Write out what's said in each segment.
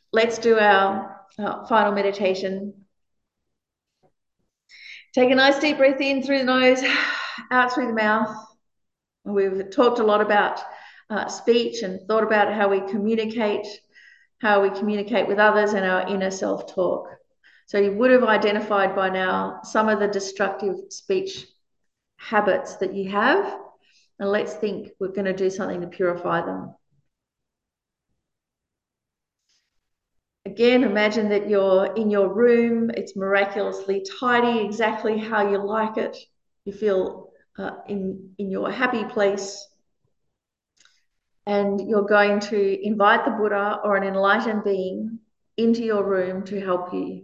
let's do our final meditation. Take a nice deep breath in through the nose, out through the mouth. We've talked a lot about speech and thought about how we communicate with others, and our inner self-talk. So you would have identified by now some of the destructive speech habits that you have, and let's think we're going to do something to purify them. Again, imagine that you're in your room. It's miraculously tidy, exactly how you like it. You feel in your happy place. And you're going to invite the Buddha or an enlightened being into your room to help you.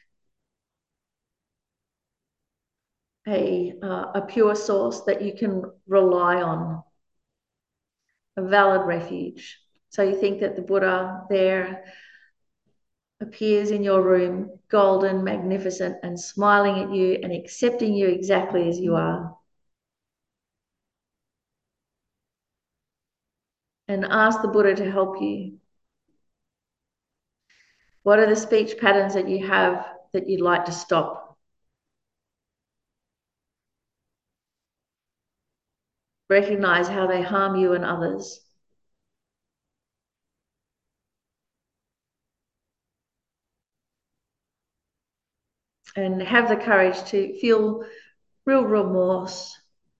A pure source that you can rely on, a valid refuge. So you think that the Buddha there appears in your room, golden, magnificent, and smiling at you and accepting you exactly as you are. And ask the Buddha to help you. What are the speech patterns that you have that you'd like to stop? Recognize how they harm you and others. And have the courage to feel real remorse.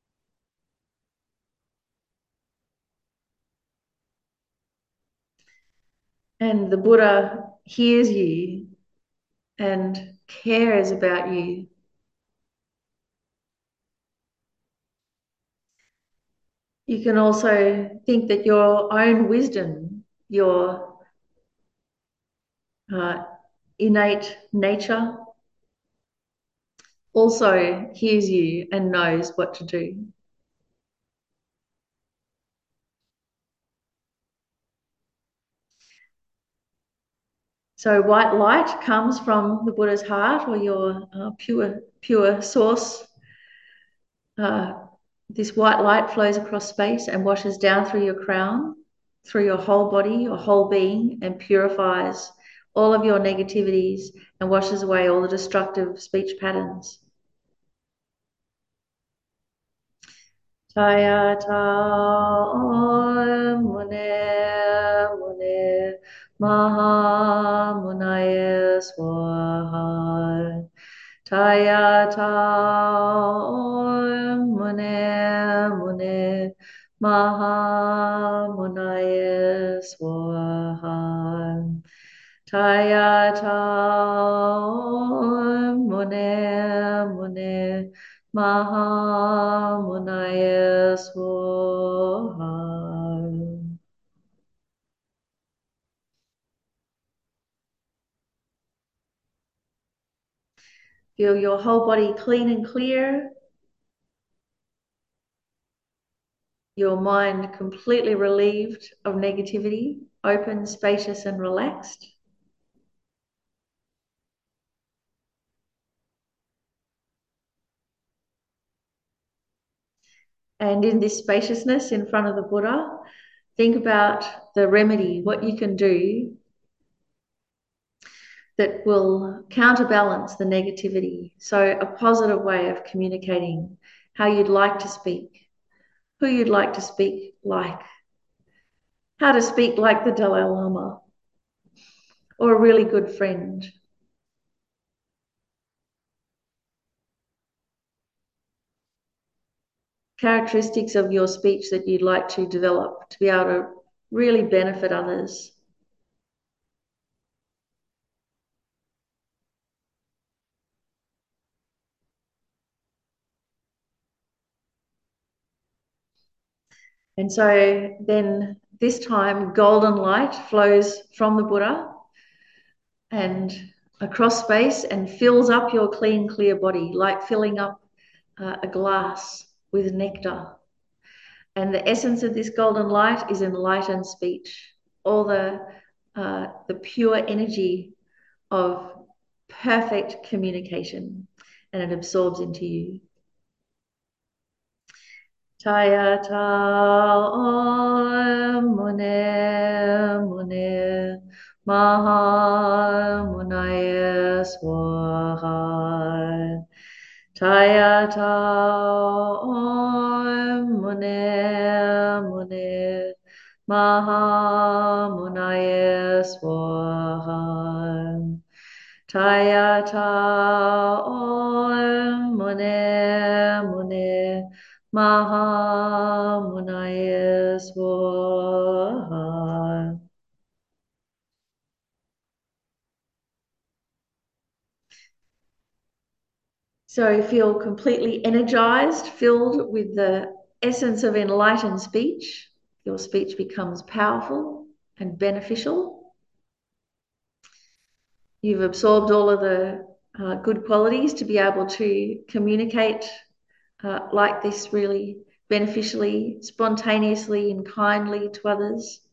And the Buddha hears you and cares about you. You can also think that your own wisdom, your uh, innate nature, also hears you and knows what to do. So white light comes from the Buddha's heart, or your pure source. Uh, this white light flows across space and washes down through your crown, through your whole body, your whole being, and purifies all of your negativities and washes away all the destructive speech patterns. Tayata mune mune maha munaya swaha. Tayata mune mune maha munaya swaha. Tayata mune mune maha munaya swaha. Feel your whole body clean and clear, your mind completely relieved of negativity, open, spacious, and relaxed. And in this spaciousness in front of the Buddha, think about the remedy, what you can do that will counterbalance the negativity. So, a positive way of communicating how you'd like to speak, who you'd like to speak like, how to speak like the Dalai Lama or a really good friend. Characteristics of your speech that you'd like to develop to be able to really benefit others. And so then this time, golden light flows from the Buddha and across space and fills up your clean, clear body, like filling up a glass with nectar. And the essence of this golden light is enlightened speech, all the pure energy of perfect communication, and it absorbs into you. Tayata mune mune Mahamunaya Swaha. Tayata Om Mune Mune Mahamunaya Swaha. Tayata Om Mune Mune Mahamunaya Swaha. So feel completely energized, filled with the essence of enlightened speech. Your speech becomes powerful and beneficial. You've absorbed all of the good qualities to be able to communicate like this really beneficially, spontaneously, and kindly to others.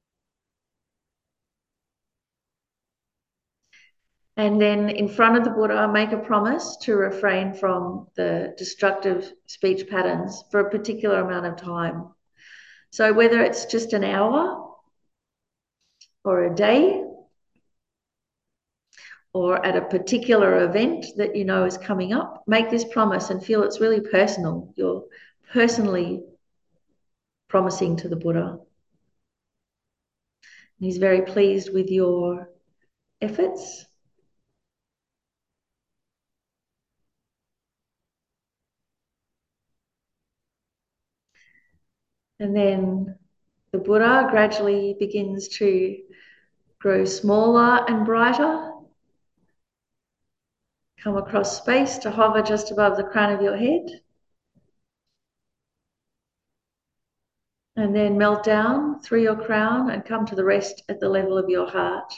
And then in front of the Buddha, make a promise to refrain from the destructive speech patterns for a particular amount of time. So whether it's just an hour or a day or at a particular event that you know is coming up, make this promise and feel it's really personal. You're personally promising to the Buddha. And he's very pleased with your efforts. And then the Buddha gradually begins to grow smaller and brighter, come across space to hover just above the crown of your head, and then melt down through your crown and come to the rest at the level of your heart.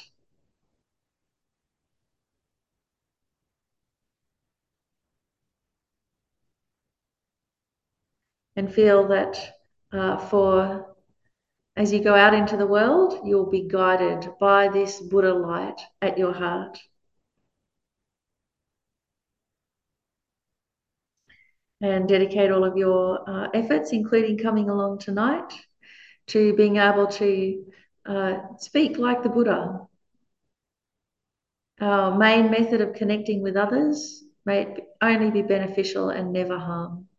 And feel that for as you go out into the world, you'll be guided by this Buddha light at your heart. And dedicate all of your efforts, including coming along tonight, to being able to speak like the Buddha. Our main method of connecting with others may only be beneficial and never harm.